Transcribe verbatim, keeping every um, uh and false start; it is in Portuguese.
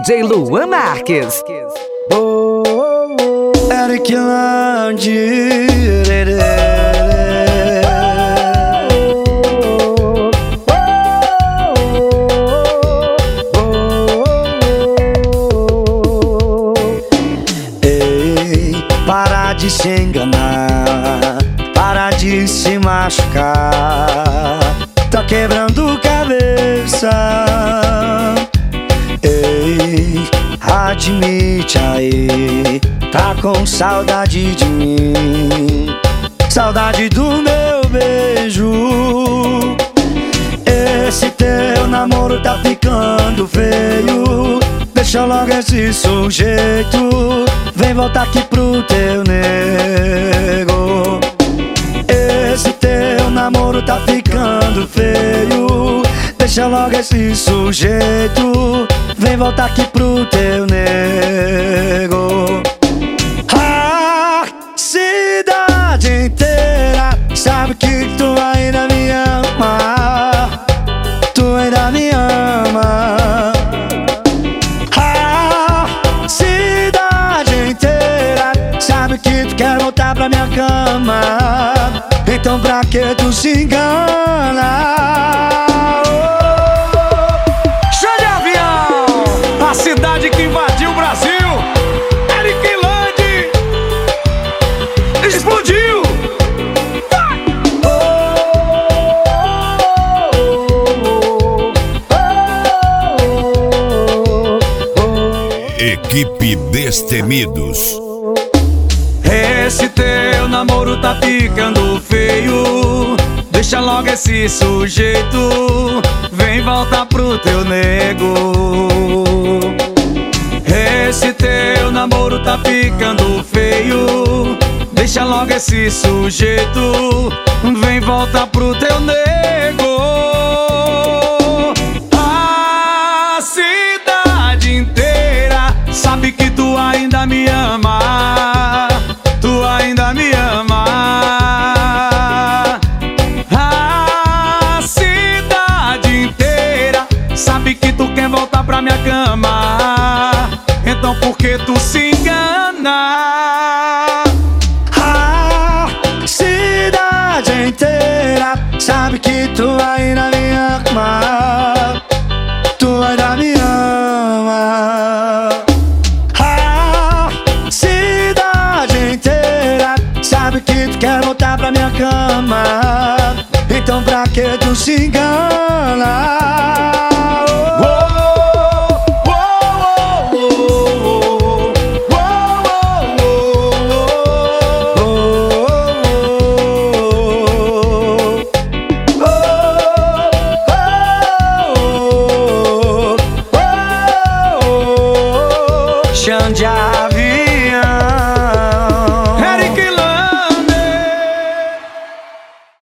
J Luan Marques. Eric Landi. Ei, para de se enganar, para de se machucar, tá quebrando cabeça. Ei, admite aí, tá com saudade de mim, saudade do meu beijo. Esse teu namoro tá ficando feio, deixa logo esse sujeito, vem voltar aqui pro teu nego. Esse teu namoro tá ficando feio, deixa logo esse sujeito, vem voltar aqui pro teu nego. A cidade inteira sabe que tu ainda me ama, tu ainda me ama. A cidade inteira sabe que tu quer voltar pra minha cama, então pra que tu se engana? A cidade que invadiu o Brasil, Eric Landi, explodiu. Equipe Destemidos. Esse teu namoro tá ficando feio, deixa logo esse sujeito, vem voltar pro teu nego. Esse teu namoro tá ficando feio, deixa logo esse sujeito, vem voltar pro teu nego. A cidade inteira sabe que tu ainda me ama, tu ainda me ama. A cidade inteira sabe que tu quer voltar pra minha cama, então por que tu se engana? A cidade inteira sabe que tu ainda me ama, tu ainda me ama. A cidade inteira sabe que tu quer voltar pra minha cama, então pra que tu se engana? Xandia.